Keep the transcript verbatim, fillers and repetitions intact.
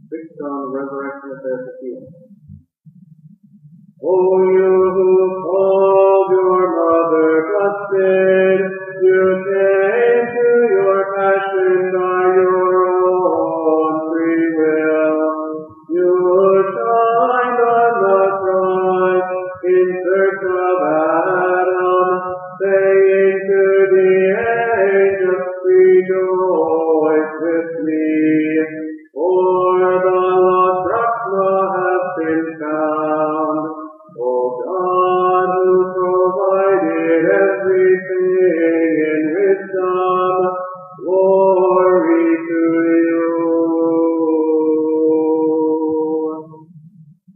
fixed on the resurrection of their fulfillment. O you who call